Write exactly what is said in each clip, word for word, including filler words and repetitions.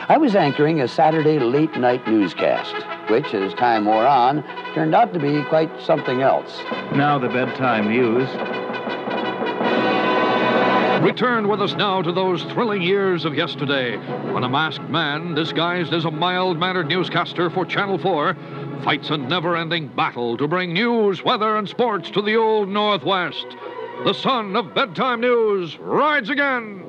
I was anchoring a Saturday late-night newscast, which, as time wore on, turned out to be quite something else. Now the bedtime news. Return with us now to those thrilling years of yesterday, when a masked man, disguised as a mild-mannered newscaster for Channel four, fights a never-ending battle to bring news, weather, and sports to the old Northwest. The son of bedtime news rides again.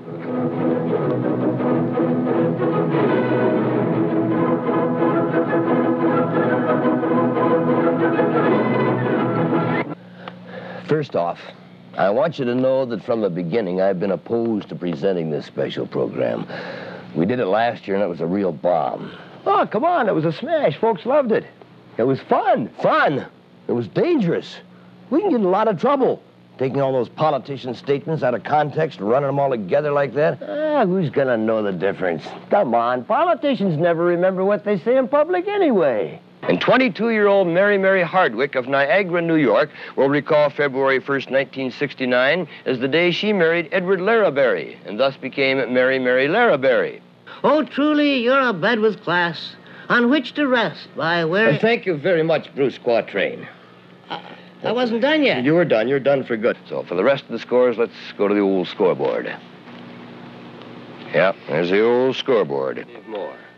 First off, I want you to know that from the beginning I've been opposed to presenting this special program. We did it last year and it was a real bomb. Oh, come on, it was a smash. Folks loved it. It was fun. Fun? It was dangerous. We can get in a lot of trouble. Taking all those politicians' statements out of context and running them all together like that. Ah, who's gonna know the difference? Come on, politicians never remember what they say in public anyway. And twenty-two-year-old Mary Mary Hardwick of Niagara, New York, will recall February first, nineteen sixty-nine as the day she married Edward Larraberry, and thus became Mary Mary Larraberry. Oh, truly, you're a bed with class, on which to rest by wearing... And thank you very much, Bruce Quatrain. Uh, I wasn't done yet. You were done. You're done for good. So for the rest of the scores, let's go to the old scoreboard. Yep, there's the old scoreboard. More.